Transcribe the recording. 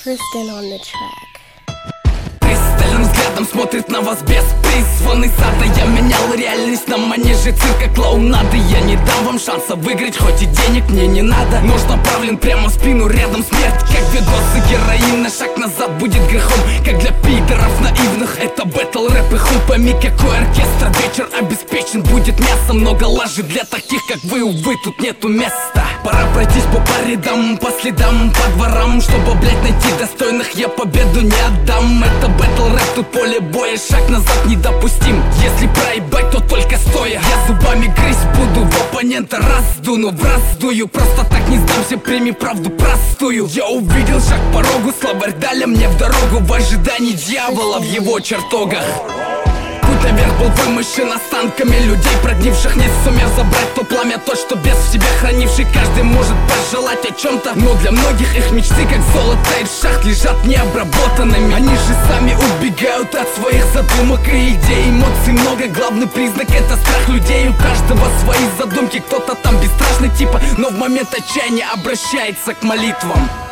Kristen on the track. Пристальным взглядом смотрит на вас без призванный сада. Я менял реальность на манеже цирка клоунады. Я не дам вам шанса выиграть, хоть и денег мне не надо. Нож направлен прямо в спину, рядом смерть, как видосы героина. Шаг назад будет грехом, как для пидоров наивных. Это бэтл, рэп и хуй пойми какой оркестр. Вечер обеспечен, будет мясо, много лажи. Для таких как вы, увы, тут нету места. Пора пройтись по рядам, по следам, по дворам. Чтобы, блять, найти достойных, я победу не отдам. Это бэтл рэп, тут поле боя, шаг назад недопустим. Если проебать, то только стоя. Я зубами грызть буду, в оппонента раздуну, в раздую. Просто так не сдамся, прими правду простую. Я увидел шаг к порогу, словарь дали мне в дорогу. В ожидании дьявола в его чертогах. Путь наверх был вымощен останками людей, продливших, не сумев забрать то пламя, то, что без в себе хранивший. Каждый может пожелать о чем-то, но для многих их мечты, как золото из шахт, лежат необработанными. Они же сами убегают от своих задумок и идей. Эмоций много, главный признак — это страх людей. У каждого свои задумки, кто-то там бесстрашный типа, но в момент отчаяния обращается к молитвам.